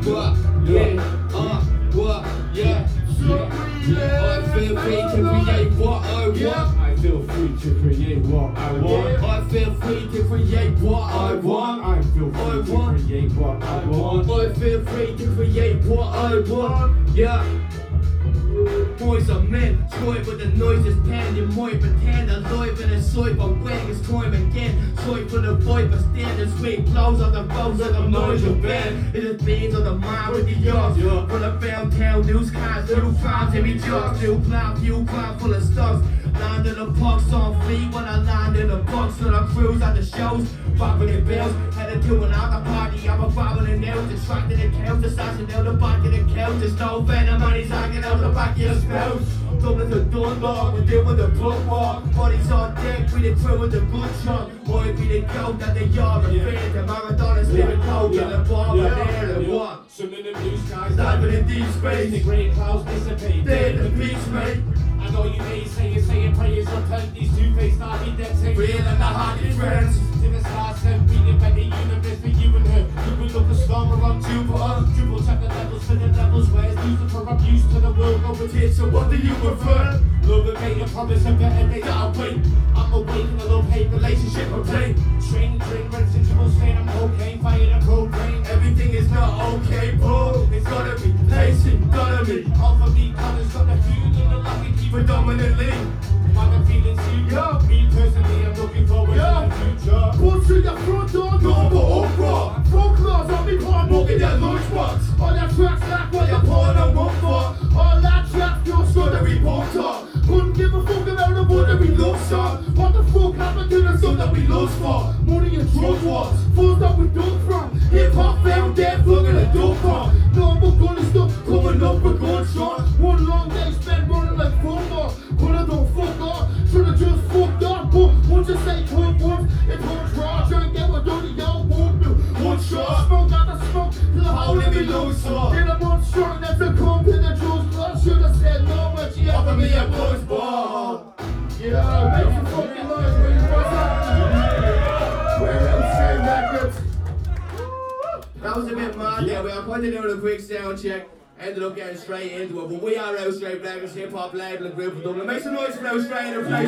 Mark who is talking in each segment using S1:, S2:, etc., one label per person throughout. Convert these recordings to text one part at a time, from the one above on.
S1: what, yeah. I feel free to create what I want.
S2: I feel free to create what I want.
S1: I feel free to create what I want.
S2: I feel free to create what I want.
S1: I feel free to create what I want. Yeah. Boys are men, toy with the noises pen. You might pretend alive in a soy, but when it's time again, soy for the fight, but standing sweet blows on the bows of the noise of band. It is beans on the mind with the yards. For the found town, news cars, little farms, heavy jobs, new plow, fuel car full of stuff. Land in the parks on fleet when I land in the box, so I cruise at the shows, popping the bells, headed to an after party. I'm a bobbing the nails, distracting the couch, assassin out the back of the couch. There's no venom, money's hanging out the back of your spells. Double to Dunbar, we're doing the book walk. Bodies on deck, we the crew with the good shot. Might be the goat that the yard of fear. The marathon is living cold in the bar, and there and what?
S2: Swimming in blue skies,
S1: diving in deep space.
S2: The grey clouds dissipate.
S1: They're the beach, mate.
S2: I know you may say you're saying prayers on turn these two-faced army dead saying
S1: real and the hardy friends.
S2: To the stars and we invent the universe for you and her. You will look a stormer on Jupiter. Triple check the levels for the levels where it's Lucifer. I'm used to the world competition. So what do you prefer? Love and made a promise of better days I'll wait. I'm awake in a love-hate relationship of pain. Train, drink, residual stain. I'm cocaine, fire and cocaine.
S1: Everything is not okay, bro. It's gotta be patient, gotta be.
S2: Offer me colors, got the food and the lucky keep
S1: predominantly.
S2: I'm feeling secret. Me personally, I'm looking forward to the future.
S1: Push to your front door, no opera. Full claws on me, palm, walking that lunchbox. All that tracks like what you're pouring on one for. All that tracks, you're sure that we won't talk. Couldn't give a fuck about the one that we love, son. What the fuck happened to the stuff that we lost for? Money and drug wars, fools that we dug from. Hip hop found dead, plugging a dope from. No more gun stuff, coming up with gunshot. One long day spent running like football. Coulda done fuck off, shoulda just fucked up. But once you say come once, it turns raw. Try and get what dirty old won't do. One shot, smoke out the smoke to the hole in me loose saw. In a month strong, that's a come to the juice club. Shoulda said no, but she offered me a buzz ball. Yeah, make some fucking noise when you buzz up. Where else say records? That was a bit mad there. We are going to do a quick sound check. Ended up getting straight into it, but we are Out Straight Blackers, hip hop label and group of Dublin. Make some noise for Out Straight in the place.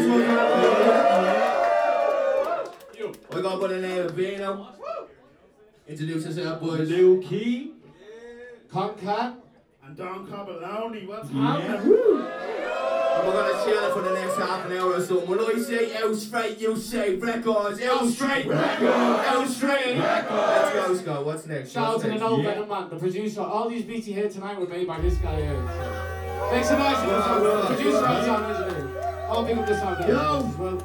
S1: We got by the name of Vino. Introduce yourself, boys.
S2: Lil Key, Concat,
S3: and Don Cobaloni. What's happening?
S1: We're gonna chill for the next half an hour or so. When I say Out Straight, you say records. Out Straight records. Out Straight records. Let's go, Scott. What's next?
S2: Shout out to the No Venom Man, the producer. All these beats you hear tonight were made by this guy here. So. Make some noise for the producer and sound engineer. I'll pick up the sound engineer as well.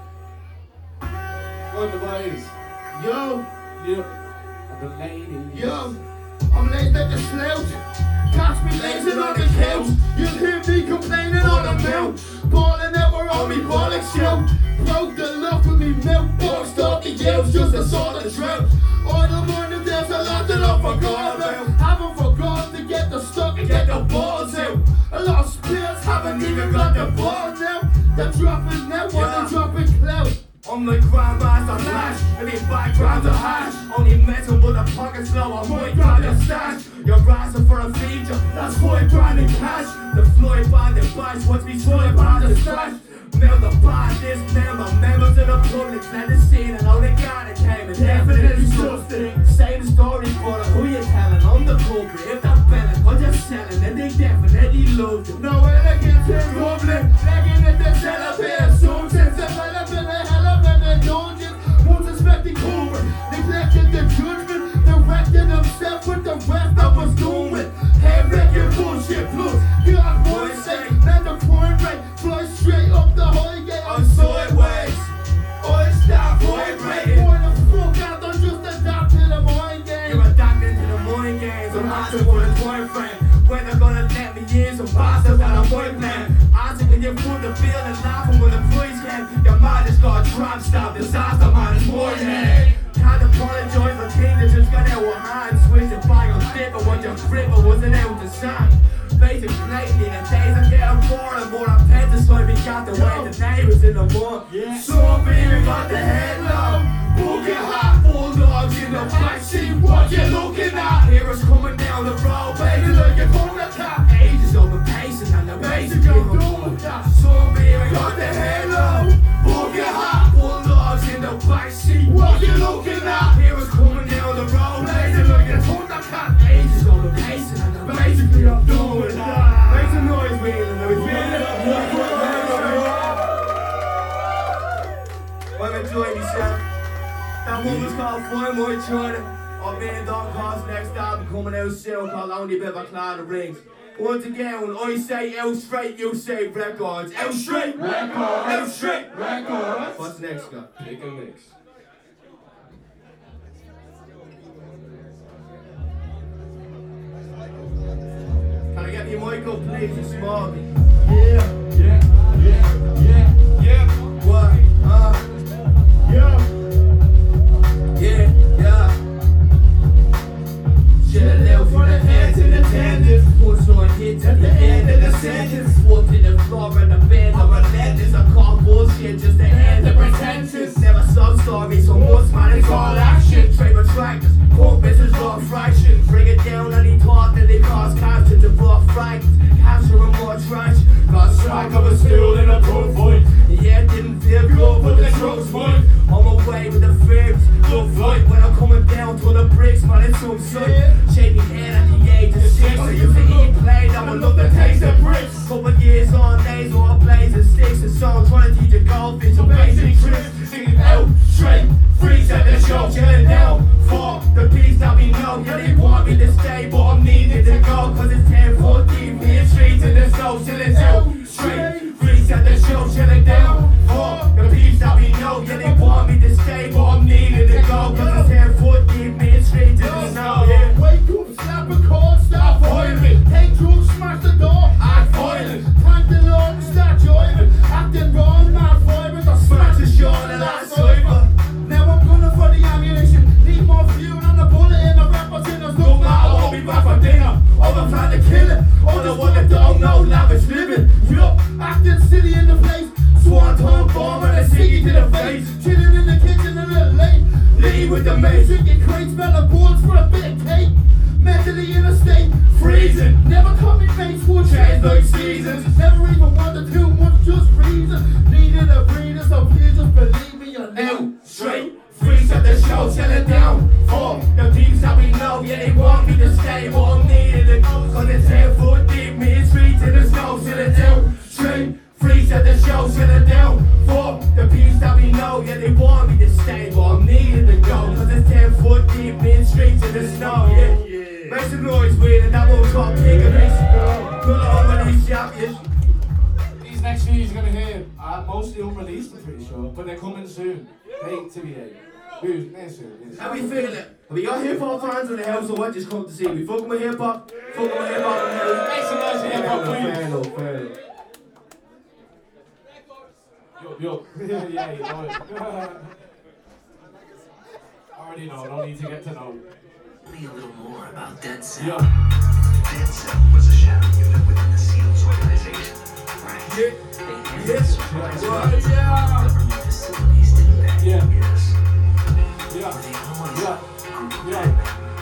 S2: One of the boys.
S1: Yo.
S2: Yep. And the lady.
S1: Yo. I'm lazy at the slouch. Catch me lazing on the couch. You'll hear me complaining on the mouth. Balling out where on me bollock shout. Broke the love with me mouth. Boxed off the yells just to sort the drought. All the morning there's a lot that I forgot about. Haven't forgot to get the stuck and get the balls out. A lot of players haven't even got the ball now. They're dropping now while they're dropping clout. I'm the grind master flash, and in background a hash. Only metal with a pocket slow, I might grab your stash. You're asking for a feature, that's $5 in cash. The Floyd bandit bash, what's me £5 a stash. Mail the badness, mail the members of the public. Let the scene and all the guy that came and definitely trusted. Same story, but who you telling? I'm the culprit. If that belly, I'm just selling, then they definitely loved it. No elegance in Dublin, begging at the celibate. Some sense developing a hell of an indulgence. Won't suspect the culprit, neglected the judgment, directed himself with the rest I was doing. Head wrecking bullshit plus, God boy say, let the crime rate fly straight up the highway. I'm sideways, I stop vibrating. Why the fuck out, don't just adapt to the mind game. You're adapting to the mind games, I'm asking for a time frame. When they're gonna let me in, some bastards that I'm white man. Asking when you put the bill and laughing when the price came. Your mind has got a trap stop, disaster man is poisoning. Can't apologize for things that just got out of hand. Switch the bag on dip, but what your gripper wasn't out to sound. Facing lately, the days are getting boring. More I'm pet to so we got the way the neighbors in the mud. Some even got the head low. Boogie hot, bulldogs in the backseat. What you looking at? Heroes coming down the road.
S4: Fine Boy China. Our man Don Cos next album coming out soon called Only Bit of a Cloud of Rings. Once again, when I say out straight, you say records. Out straight records. Out straight records. What's next, Scott?
S2: Pick a mix.
S4: Can I get me a mic up, please? It's small.
S3: Yeah.
S4: What? Yeah. Shell out for the heads and the tendons. Punchline hits at the end of the sentence. Foot to the floor and the bed of relentless. I call bullshit just to end the pretentious. Never sub stories, so most man it's all action. Trade retractors, compasses, raw fraction. Bring it down and he thought that they cause captions and brought fragments. Capture and more trash. Got strike of a stool in a pro fight. Yeah, it didn't feel good, but the throat's mine. On my way with the fibs, good flight. When I'm coming down to the bricks, man, it's so sick. Shaking head at the age of 6. I used to eat plain, I'ma look to taste the bricks. Couple years on days, all plays and sticks and songs. Trying to teach a goldfish some basic tricks. Singing out, straight, freeze at the show, chilling down. For the peace that we know, yeah, they want me to stay, but I'm needing to go. Cause it's 10-14, me and streets in the snow, chilling out, straight, freeze at the show, chilling down. For the peace that we know, yeah, they want me to stay, but I'm needing to go. Cause it's 10-14, me and streets in the snow, yeah.
S1: Wake up, slap a chord, start violent. Take drugs, smash the door, act violent. Thank the Lord and start joining. Acting wrong, mad violent. I smash the shot and I cyber. Now I'm gunning for the ammunition. Need more fuel and the bullet in the rappers in us. No matter what, we back for dinner. All the plan to kill it. All the one that don't know lavish living. Yup, acting silly in the place. Swanton bomb and a ciggy to the face. Chilling in the kitchen a little late. Leave with the mace. Drinking crates, smelling boards for a bit of cake. Mentally in a state, freezing. Never cut me mates for change like seasons. Never even wanted too much, just reason. Needed a breather, so please just believe me. You're
S4: Out, straight, freeze at the show, chill it down. For the teams that we know, yeah, they want me to stay, but I'm needing to go. Cause it's 10-foot deep, me and streets in the snow, chill it down. Straight, freeze at the show, chill it down. For the teams that we know, yeah, they want me to stay, but I'm needing to go. Cause it's 10-foot deep, me and streets in the snow, yeah. Make some noise with it, that won't talk big of this. Good on with these champions.
S2: These next few you're gonna hear are mostly unreleased, I'm pretty sure, but they're coming soon. Hate to be late. Who's next soon?
S4: How we feeling it? Have we got hip hop fans in the house or what? Just come to see. We fucking with hip hop. Fucking with hip hop in the house.
S2: Make some noise for hip hop, please.
S4: Fair enough, fair enough.
S2: Yo. Yeah, you know it. Already know, don't need to get to know.
S5: Me a little more about Dead Cell.
S2: Yeah.
S5: Dead Cell was a shadow unit within the SEALs organization, right?
S4: Yeah.
S5: They handled
S4: Yes.
S5: supplies
S4: What?
S5: from government facilities, didn't they?
S2: Yeah.
S5: Yes.
S2: Yeah.
S5: Were they always
S2: Yeah.
S5: group
S2: Yeah.
S5: of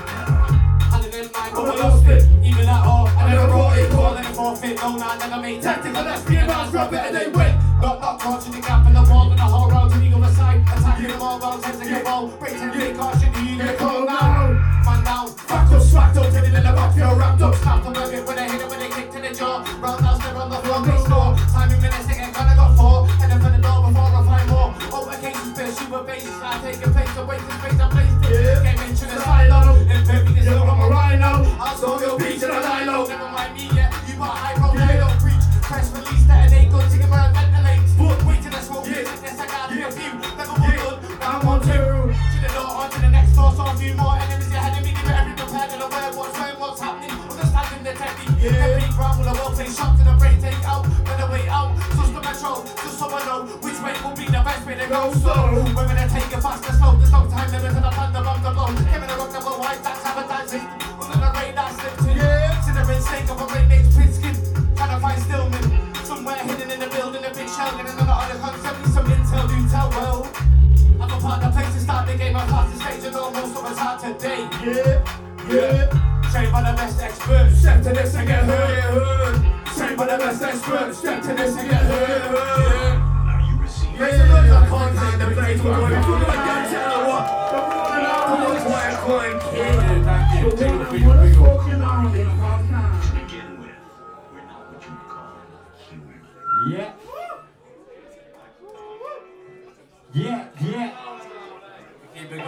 S2: I lost it, even at all. I never brought it, call it forfeit. No, I never made tactical. Let's be about drop it and they win. Not crunching the gap in the wall and the whole round to the other side. Attacking them all, bounce heads and get ball. Breaking the caution, you get cold now. Man down, fucked up, swacked up, hitting in the back, feel wrapped up. Snapped them a bit when they hit it, when they kicked to the jaw. Roundhouse, they're on the floor, they score. Timing minutes, again, kinda got 4. And then for the door before I find more. Over cases, bitch, super bases. I take a place, away to space, I placed it. Came into the silo, in perfect, this low, I'm a rhino. I'll stole your beach and a lilo. Never mind me yet, you got a high road, I don't preach. Press release, detonate, guns, take a man, ventilate. Wait till I smoke, this I got a few. Never one good, I'm on 2. To the door, on to the next door, saw a few more enemies ahead of me. Give every prepared and aware what's happening. Understanding the technique. Every ground will I will play shot to the brain, take out, better way out. Just the metro, just so I know which way will be the best way to go. So, we're gonna take it fast and slow. There's no time limit to the plan, the bomb, the blow. Give it a rock, the blow, white, that's advertising. Under the radar, slipped in. Considering stake of a brain named Prinskin. Trying to find Stillman. Somewhere hidden in the building, a big shell. And another other concept, some intel, do tell well. I'm a part of the place to start the game. I'm past the stage and almost what was hard today. Yeah. Trained by the best experts. Step to this and get hurt. Trained by the best experts. Step to this and get hurt.
S5: Now you receive
S4: Make some noise on content, the place we're going to like that channel, what? Come on, quiet, quiet, kid.
S2: Thank you. Take the
S3: What
S2: video.
S3: is fucking on in podcast?
S5: to begin with. We're not what you would call human.
S2: Yeah. Keep it going.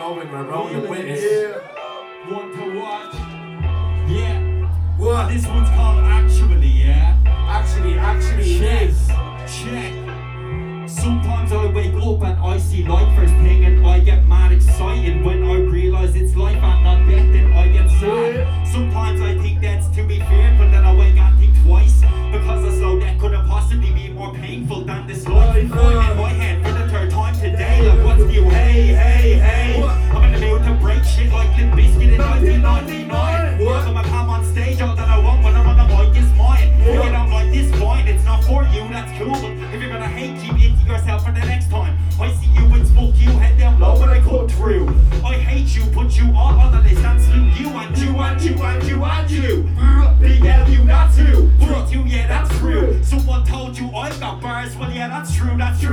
S2: rolling, we're rolling with it.
S1: Yeah.
S6: Want to watch? Yeah. What? This one's called Actually, yeah?
S2: Actually,
S6: Check. Check. Sometimes I wake up and I see light first thing and I get mad excited when I realise it's life and not death, then I get sad. Sometimes I think that's to be fair, but then I wake and think twice because I know that couldn't possibly be more painful than this life. I'm in my head for the third time today, like what's new? Hey. I'm in the mood to break shit like Limp Bizkit in 1999. I'm a palm on stage, all that I want when I'm on the mic is mine. If you don't like this, fine, it's not for you, that's cool. But if you're gonna hate, keep it to yourself for the next time. I see you, it's fuck you, head down low when I cut through. I hate you, put you all on the list and slew you and you and you and you and you. Big L, you not too. 3-2, yeah, that's true. Someone told you I've got bars, well yeah, that's true.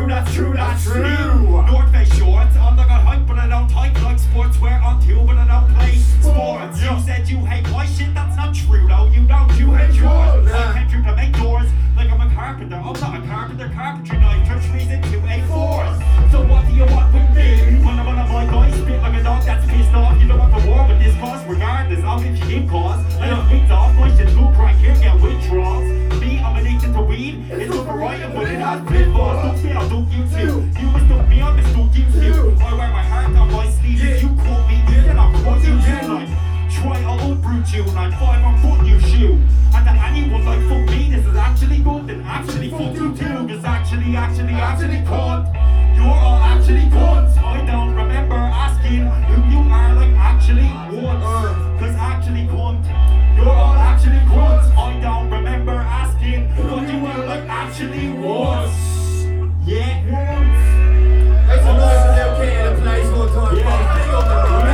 S6: North Face shorts, on I got hype, but I don't type like sportswear on too, but I don't play sports. You said you hate my shit, that's not true though. You hate yours. I came through to make doors like I'm a carpenter. I'm not a carpenter, carpentry knife turns trees into A4s. So what do you want with me? When I'm on a mic, I spit like a dog that's pissed off. You don't want the war with this cause, regardless. I'll hit you in cause. I don't wigs off, my shit's blue crack here, get withdrawals. Me, I'm addicted to weed. It's good for writing, but it has pitfalls. Don't say I'll duke you too. You mistook me, I'll mistook you too. I wear my heart on my sleeve. If you caught me, then I'll call you tonight. Try, I'll uproot you, 9-5 on foot you shoe. And to anyone like fuck me, this is actually good, then actually fuck you too. Cause actually cunt. You're all actually cunts. I don't remember asking who you are like actually once. Cause actually cunt. You're all actually cunts. I don't remember asking what you were like actually once. Yeah.
S4: Make some noise for them kid in the place one time. Big up the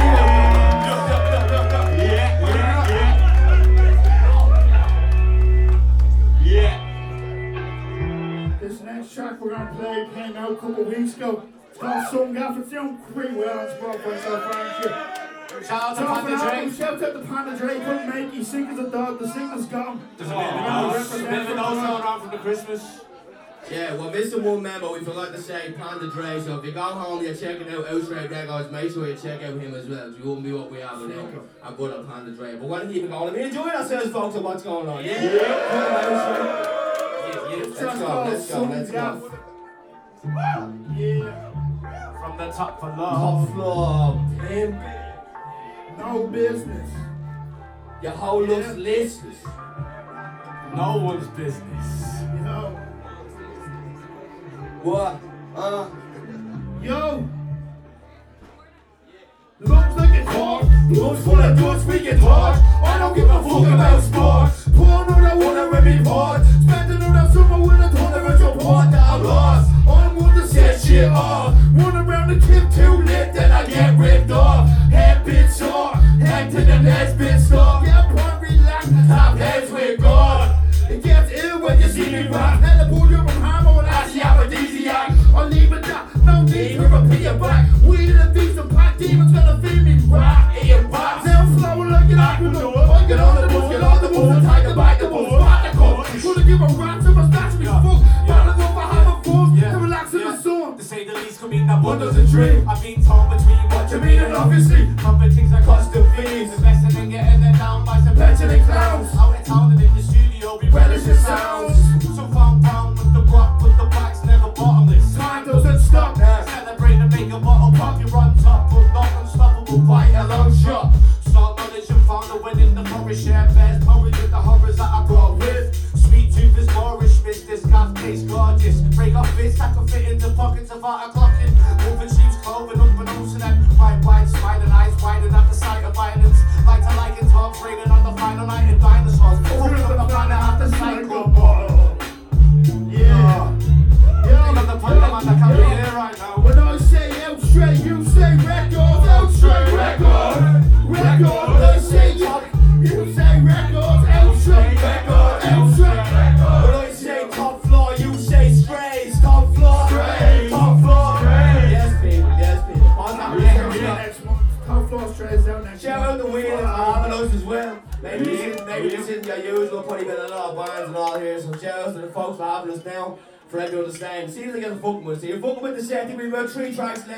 S6: Yeah.
S1: This next track we're gonna play came out a couple weeks ago. It's called Some Gaff. It's doing pretty well on Spotify, so thank you.
S2: Shout out to Panda Drake.
S1: Shout out to Panda Drake. Couldn't make you sick as a dog. The singer's gone.
S2: There's a bit of a nose going on from the Christmas.
S4: Yeah, well, missing one member, we forgot to say Panda Dre, so if you go home, you're checking out Outrage Records, make sure you check out him as well, because we wouldn't be what we are without our good old Panda Dre. But we're going to keep it going. I mean, enjoying ourselves, folks, on what's going on. Yeah. Let's go.
S1: Yeah.
S2: From the top for
S4: Top
S2: love.
S4: floor, pimp.
S1: No business.
S4: Your whole looks listless.
S2: No one's business.
S1: Yo.
S4: What?
S1: Yo. Looks like it's hard. Looks full of dudes, we get hard. I don't give a fuck about sports. Porn on that one that me part. Spending on that summer with a ton of your part that I lost. I'm one to set shit off. Run around the clip too lit, then I get ripped off. Head bit sore, head to the next bit stop. Get point relax, top heads with God. It gets ill when you see me rock. Telepodium and hammer and ask you aphrodisiac. I'll leave it that, no need to repeat it back. Weed in a decent pack, demons gonna feed me rock. Eating box, now flowing like an aqueduct. I get on the bus, and take the bike, the bus, back the cup. Gonna give a rat to my stash, me fuck. Balance over, have a fun, to relax in the sun.
S2: To say the least, could mean that
S1: Bundles and dream.
S2: I've been torn between
S1: What you mean, and obviously,
S2: pumping things like
S1: custom fees.
S2: investing and getting them down by some
S1: Petulant clowns.
S2: Out in town and in the studio, we
S1: Relish the sounds.
S2: So found pound with the rock, with the backs never bottomless.
S1: Time doesn't stop.
S2: Celebrate and make a bottle pop, you run top, but not unstoppable by a long shot. Start knowledge and found a win in the forest, share bears, poetry with the horrors that I brought with. Sweet tooth is Moorish, miss this gas tastes gorgeous. Break off bits that can fit into pockets of art clocking. Moving sheep's clothing unbeknownst to them. Wide, smiling eyes, widened at the sight of violence. Like to like in talks, raining on the final night in dinosaurs. Open up the planet after cycle.
S1: Yeah.
S2: I got the problem and I can't be here right now.
S1: When I say out straight, you say records. Out straight, record. Record. When I say you say records. Out straight, record. Out straight, record.
S4: When I say top floor, you say strays. Top floor,
S1: Strays.
S4: top floor. Yes, people, on that
S1: Next month, top floor strays out next
S4: Shout
S1: month.
S4: out the Wheel and Marvelous as well. Maybe this isn't your usual, probably been a lot of bands and all here, so shout out to the folks for having us now, for everyone to understand. See if they get fucking with us. So you're fucking with the set, I think we've got 3 tracks left.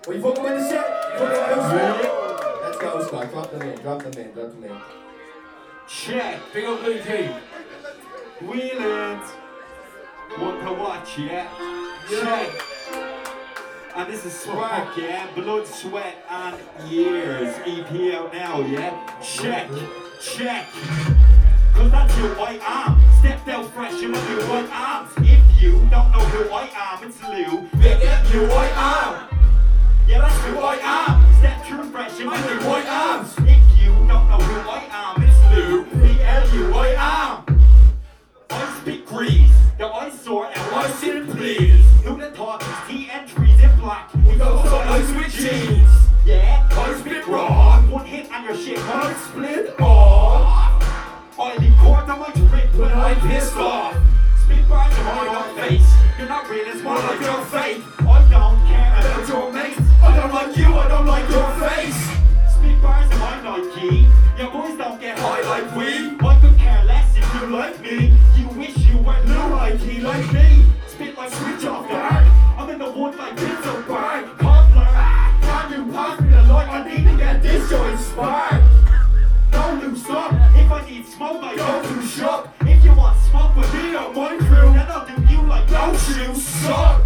S4: Are you fucking with the shit? Let's go, Scott. Drop them in.
S6: Check.
S2: Big up Blue Team.
S6: Wheeland. Want to watch, yeah? Check. And this is Spark, yeah? Blood, Sweat, and Years. EP out now, yeah? Check. Cause that's who I am. Stepped out fresh and I knew I am. If you don't know who I am, it's Lou. Big up who I am. Yeah, that's who I am. Step through fresh and I knew I am. If you don't know who I am, it's Lou. B-L-U I am. I speak grease, the eyesore and I sit please. Who the talk is tea and trees in black. We go so nice with jeans. Yeah, I spit raw. One hit and your shit might split off. I leave cords on my drip when I'm pissed off. Spit bars on your face. You're not real, it's more like your fake. I don't care about your mates. I don't like you, I don't like your face. Spit bars on my Nike. Your boys don't get high like we. I could care less if you like me. You wish you were new Nike like me. Spit like switch off guard. I'm in the wood like pizza bar. Cobbler, can you pass me the light? I need to get this joint spark. No new stop. If I need smoke, I go to shop. If you want smoke with me or my crew, then I'll do you like no shoes. Suck.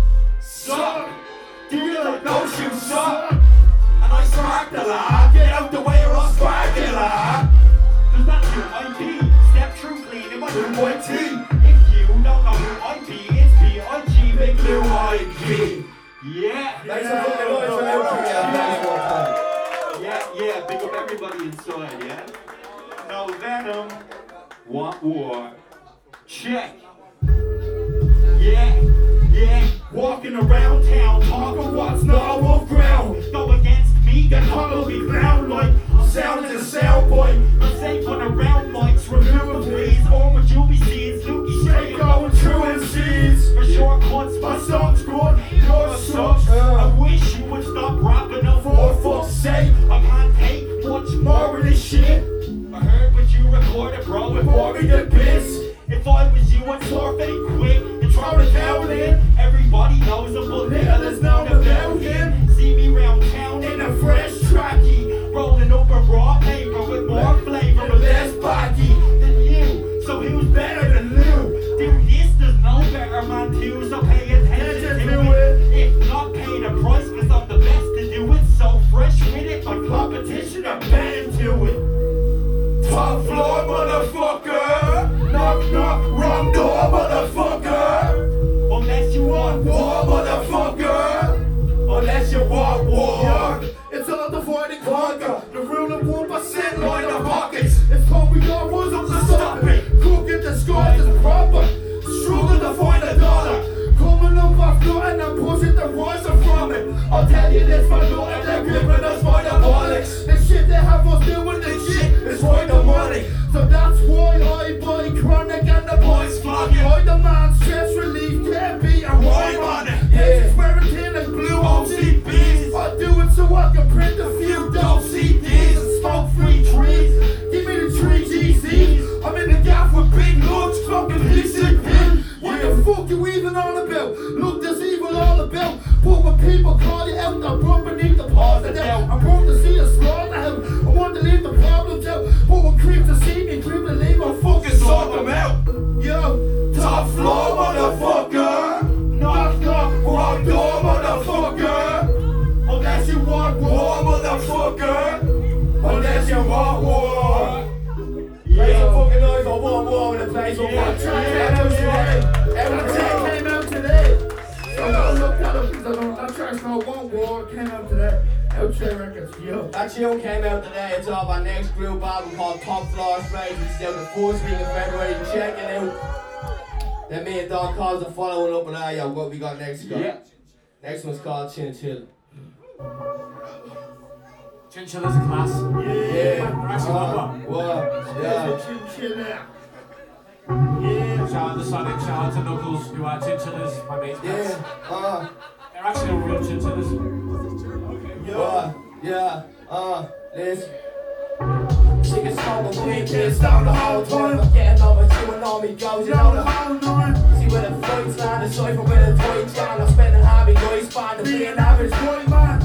S6: Do you like no shoes? Suck. And I spark the lad. Get out the way or I'll spark it, lad. Cause that's who I be. Step through clean in my new white tee. If you don't know who I be, it's B-I-G, big blue I-G. Yeah.
S4: Thanks for fucking noise for out.
S6: Yeah, big up everybody inside, yeah? No venom, want war. Check. Yeah. Walking around town, talking what's not above ground. Go against me, get hollow me ground like I'm sounding a sound boy. I'm safe on around mics, remember please. Or would you be seeing Suki straight going through MCs? For shortcuts, my song's good, yours sucks. I wish you would stop rapping up for fuck's sake. I can't take much more of this shit. I heard what you recorded, bro, it bore me the piss. If I was you, I'd forfeit quick and throw the towel in. Everybody knows I'm a little is known about him. See me round town in a fresh trackie, rolling up a raw paper with more flavor and less baggy than you. So who's better than Lou? Do this, there's no better man too, so pay attention to it. If not, pay the price, cause I'm the best to do it. So fresh with it, my competition, I'm betting to it. Top floor, motherfucker. Knock, knock, wrong door, motherfucker. Unless you want war, motherfucker. Unless you want war.
S1: It's all the void and conquer. The rule of 1% line of pockets. It's time we got rules up to stop it. Cooking the scores is proper. Struggle to find a dollar. Coming up off nothing and pushing the rise from it. I'll tell you this for nothing, they're gripping us by the bollocks. The shit they have us doing, the shit is for the money. So that's why I buy chronic and the boys flogging. I demand stress relief, can't be a rhyme on it. Yeah, swearing tin and blue OCBs. I do it so I can print a few dope CDs and smoke free trees. Give me the 3GC. I'm in the gaff with big looks, smoking PCP. What the fuck you even on about? Look, this evil all about. But when people call you out, I'm broke beneath the paws of them. I'm broke to see a slaughterhouse. I want to leave the problems out. But when creeps to see me, creep to leave, I'll fucking sort them out. Yo, top floor, motherfucker. Knock, knock, wrong door, motherfucker. Unless you want war, motherfucker. Unless you want war.
S4: Make some fucking noise, I want war in the place.
S1: That track came out today. So I looked at it because that track's called One War. It came out today. Outside Records, yo.
S4: That tune came out today. It's off our next group album called Top Floor Sprays. It's out the first week of February. Check it out. Then me and Don Calls are following up on that. Yo, what we got next?
S6: Yeah.
S4: Next one's called Chinchilla.
S2: Chinchilla's a class.
S1: Yeah.
S2: Actually,
S4: What? Yeah.
S1: Chinchilla.
S2: Shout out to Sonic, shout out to Knuckles, who are chinchillas, my mate's pets.
S4: Yeah.
S2: They're actually real chinchillas.
S4: This. She can smoke a weed, kids down the whole time. I'm getting over you and all me goes, you know the whole nine. See where the fights land, aside from where the toys gone. I'm spending hobby, boys, find to be an average boy, man.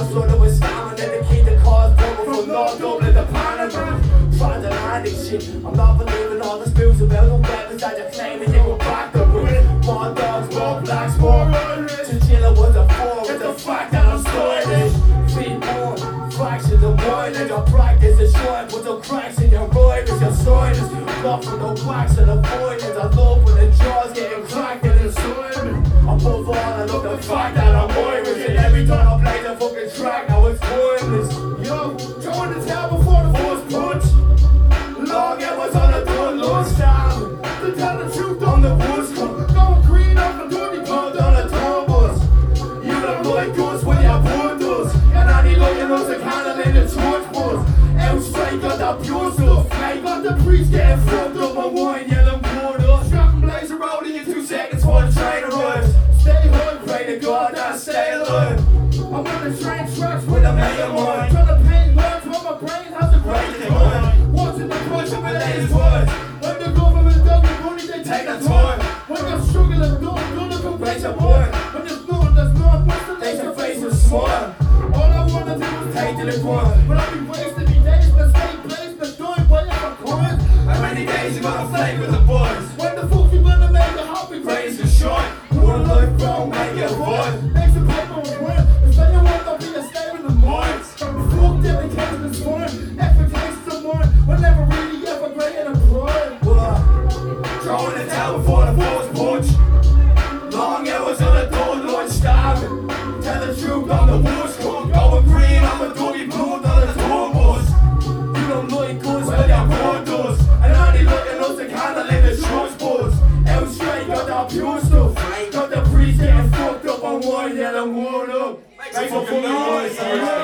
S4: cars flooded with salmon and to keep the cars pumping from North Dublin to Panama. Trying to land this shit, I'm not believing all the spills about the weapons that you're claiming you were back up with. More dogs, more blacks, more Irish. Chinchilla was a four, it's the fact that I'm stylish. Feet more, fractions of boilage. I practice the shine, put the cracks in your rivals, your silence. Block from the cracks and the voidings. I love when the jaws getting cracked in the soil. Above all, I love the fact that I'm Irish. And every time I play the fucking track, now it's pointless. Yo, join the town before the first punch. Long it was on the door, lunchtime. To tell the truth on the woods, going green up and doing the blood on the turbos. You don't like us when you're bundles. And I need looking us a candle in the church bus. Out straight got that pure stuff. I got the priest getting fucked up on wine, yelling blood up. Strapping blazer rolling in 2 seconds for the train arrives. Stay home, pray to God that I stay alive. I'm on the train tracks with a million mind. Trying to paint words while my brain has a great time. Watching the push of my latest words. When the government don't get money, they take the time. When you're struggling, don't come raise your boy. When there's none, what's the face your face is smile. All I wanna do is take to the grind. But I'll be wasting me days, but stay placed, but doing way up a coin. How many days you gonna play with the boys? When the fuck you gonna make a happy raise and shine? One life wrong, make it right. Make some paper and win. If anyone don't be a stay in the mind. Fuck them, they can't this morning. Expectations of more, we're never really ever great in a pride. Throwing the towel before the first punch. Long hours on the door, lunch starving. Tell the truth on the woods, going green, I'm a doggy blood on the tour bus. You don't like us, well you're born us. And only looking us to handle in the trust bus. Out straight, got that pure stuff. Got the priest getting fucked up on wine, yelling word up. Make some fucking noise.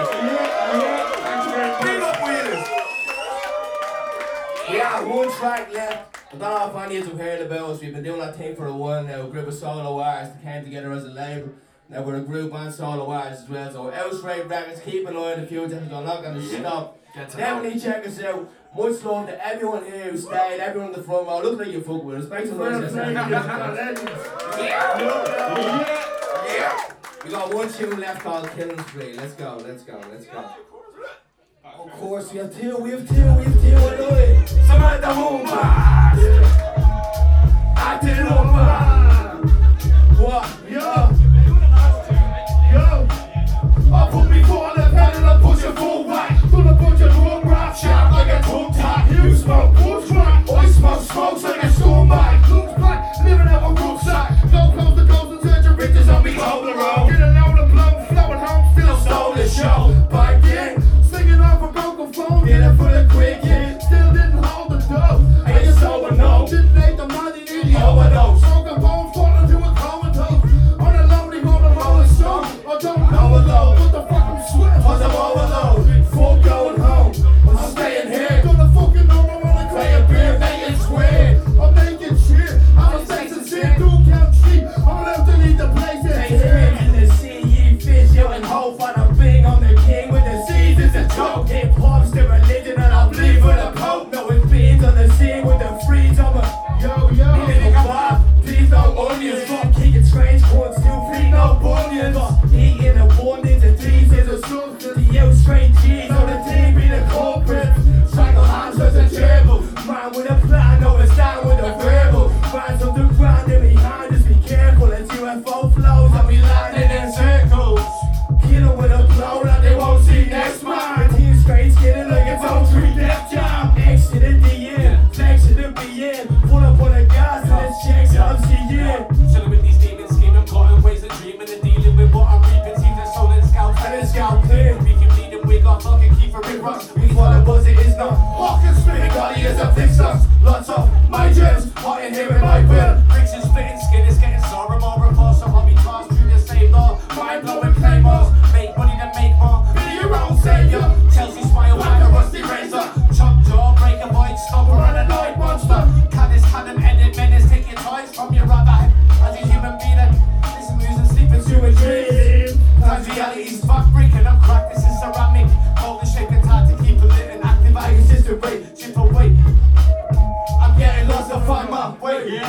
S4: Big up Wheelers. We have 1 track left. I don't know if any of you have heard about us. We've been doing that thing for a while now. A group of solo artists that came together as a label. Now we're a group and solo artists as well. So Outstraight Records, keep an eye on the future. They're not going to stop. Definitely check us out. Much love to everyone here who stayed, everyone in the front row. Look like you fuck with us. Make some noise. We got 1 tune left called Killing Spree. Let's go. Of course, we have two. I know it. Samantha Mumba. Acting over. What? Yo. I put me foot on the pedal and push it full whack. Full of bunch of wrong rap, sharp like a tongue tap. You smoke bush crack, I smoke smokes like a scumbag. Looks back, living out a rucksack. Don't close the doors and search your riches on me whole the road. Get a load of blow, flowing home, still stole the show. Back in, singing off a broken phone, did it for the quick hit. Still didn't hold the dough. I ain't sober, no. Didn't make the money, need the overdose. Broke a bone, falling to a comatose. On a lonely road, a rolling stone. I don't know a low. What the fuck, I'm sweating, cause I'm overload. Fuck going home, I'm staying here. Gonna fucking know I wanna cry a beer, make it square. I'm making shit, I'm a sex and shit. Don't count sheep, I'm allowed to leave the place. Take him in the sea, ye fish, you and hope on a ring. I'm the king with the seas, it's a joke. Hip hop's the religion and I bleed for the pope. No, it beans on the scene with the freeze. I'm a yo, eating a kebab, please no onions. Fuck kicking strange corns, still feed no bunions. Eating abundance and thieves is a substance. The Outstraight G's on the team be the culprit. Strangle hands as a gerbil. Man with a plan, no it's down with a verbal. Fans on the ground and behind us, be careful. As UFO flows, I'll be landing in circles. Kill them with a blow that they won't see next man. The team straight skinning like it's on 3 Def Jam. Exit in the end, flexion in the end. Pull up on the gas and it's checks up CN.
S2: Chilling with these demons, scheming, plotting ways of dreaming and dealing with what I'm reaping. Seems a soul and scalp,
S4: And it's scalp clear.
S2: we can bleed and we got fucking key for big rocks.
S4: We thought it was, it is not. Hawking spitting, God, he is a fixer. Lots of my gems, hot in here in my will.
S2: Bricks and splitting, skin is getting sore. More repulse, so I'll be tossed through the same law.
S4: Mind blowing claymores.
S2: Make money then make more.
S4: Be your own savior.
S2: Chelsea smile
S4: Like a rusty razor.
S2: chop jaw, break a void, stop
S4: We're on
S2: running.
S4: a night monster.
S2: Canis, cannon, edit, menace, take your toys from your other. As a human being, listen, losing sleep and
S4: To a dream.
S2: times reality's fuck breaking up crack. This is ceramic, golden shape and hard to keep it lit and active. I can just away, chip away.
S4: I'm getting lost to find my way.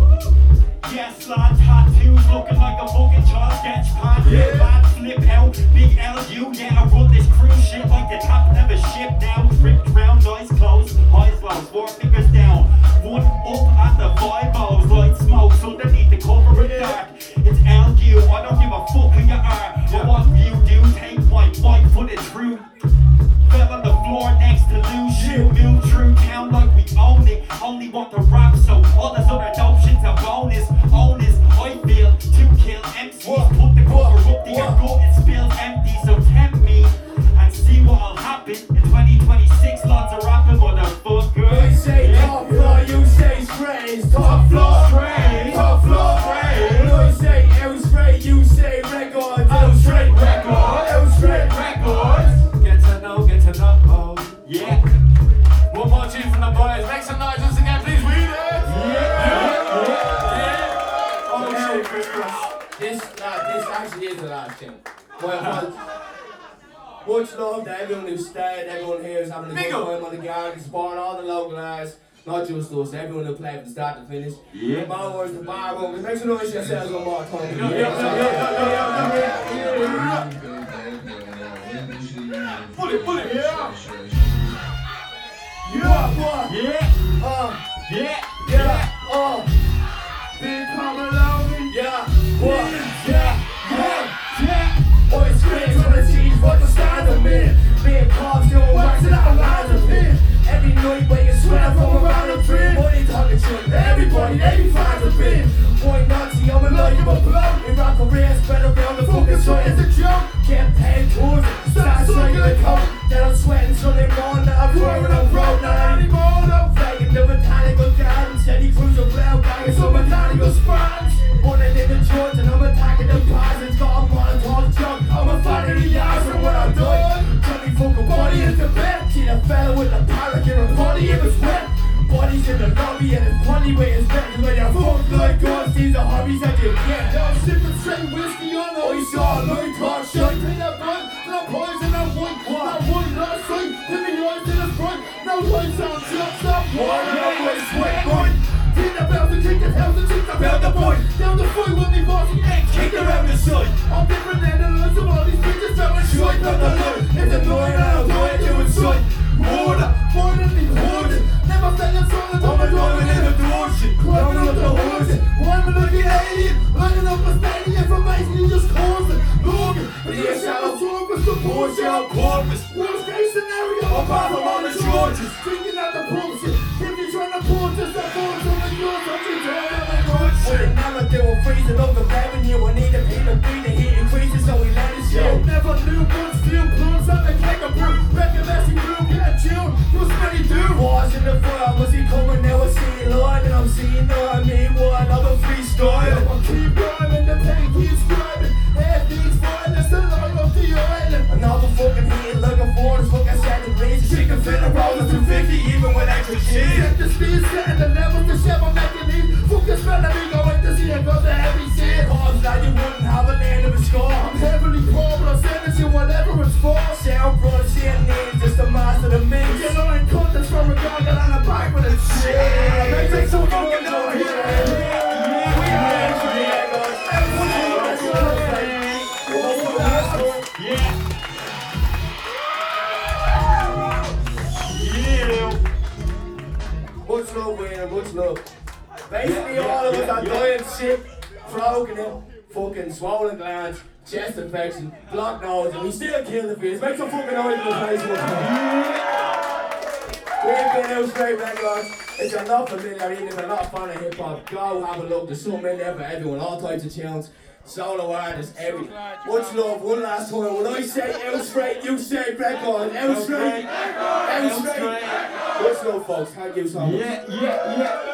S6: Yes, lad, tattoos looking like a fucking child sketch pad.
S4: Yeah.
S6: Bad flip out, big LU, yeah. only want to rap, so all this other dope shit's a bonus. Onus, I feel to kill MCs. Put the cover up to your gut and spill empty. So tempt me and see what'll happen in 2026. Lots of rapping, motherfucker.
S4: I say top floor, you say sprays. Top floor, sprays. Top floor, sprays. When I say L straight, you say records. L straight records. L straight records.
S2: Get to know, yeah. One more tune from the boys. Make some noise once again, please. Read it.
S4: Oh shit, Chris. This actually is the last thing. Well, much love to everyone who stayed, everyone here is having a good time on the garden, supporting all the local artists, not just us, everyone who played from start to finish. The bowers, the bar room, make some noise yourselves one more time.
S2: Bullet.
S1: Big Papa Logan.
S4: Boys screams on the seas, what the stand of me. Big cops, you're waxing out lines of pin. Every night when you swear from around the tree. Money talking shit, everybody, they finds a pin. Boy Nazi, I'm a lawyer, I'm a bloke. In rock career, spread around the fucking soil, it's a joke. Campaign tours, start sucking the coat. Then I'm sweating Sunday morning, I'm pouring up road, not anymore. I'm flagging the botanical garden, steady cruiser, blow, banging some mechanical spots. Running in the church and I'm attacking the posits. Got a Molotov jump, I'm a fan of the yards and when I'm done. Johnny fucking body into bed. See the fella with the parakeet and body in his wet. Bodies in the lobby and his body weight is better when you're fucked like guns. These are hobbies that you get.
S1: I'm sipping straight whiskey on the
S4: I saw a low talk shit.
S1: Take that blood, that poison, that white, that sight. Hit me eyes to the front, no lights on, just stop.
S4: Sweat going.
S1: Hit the bell to kick the tail to kick the bell to point. Down the fight with me boss,
S4: Kick around the side.
S1: I'm different than the rest of all these bitches telling shit.
S4: Not the look. It's annoying and I'm going to inside.
S1: Water, finally water. Never sang a song until
S4: I'm driving in the ocean.
S1: climbing up the horses. One looking alien, lighting up a stadium from basically just causing. Logan, but you shall talk with the bullshit.
S4: Porpoise.
S1: Worst case scenario,
S4: Apart from all the charges.
S1: drinking out the bullshit. If you're trying to pull just that force on the yours, I'm just trying to make good
S4: With
S1: shit.
S4: another they were freezing up the revenue. I need to pay the fee, the heat increases, so we let it show.
S1: Never knew what's few blooms up the cake of brew. Recognize you grew, get you. Who's ready to?
S4: Wars in the fire, was he coming? Now I see Lord, and I'm seeing I mean what another freestyle.
S1: I'll keep rhyming, the pain keeps scribing. Half these fine, that's the light of the island.
S4: Another fucking heat looking for the fucking 7 degrees. Chicken finna rolling 250 even with extra cheese.
S1: Check the speed, setting the levels, the chef, I'm making these. Focus, better be going to see it, cause the heavy shit.
S4: Cause that you wouldn't have a land of a score.
S1: I'm heavily poor, but I'm sending you whatever it's for.
S4: Sound brought CNN, just a master the mix.
S1: You know, in context from a guy that on the back with a shit. They take some fucking noise.
S4: Much love, Wayne, much love. Basically, all of us are dying sick, frogging it, fucking swollen glands, chest infection, blocked nose, and we still kill the fish. Make some fucking noise in the place. We've been out straight records. If you're not familiar, even if you're not a fan of hip hop, go have a look. There's something in there for everyone, all types of tunes. Solo artists, everything. Much love, one last time. When I say out straight, you say record. Out straight, out straight. Much love, folks. Thank you so much.
S2: Yeah.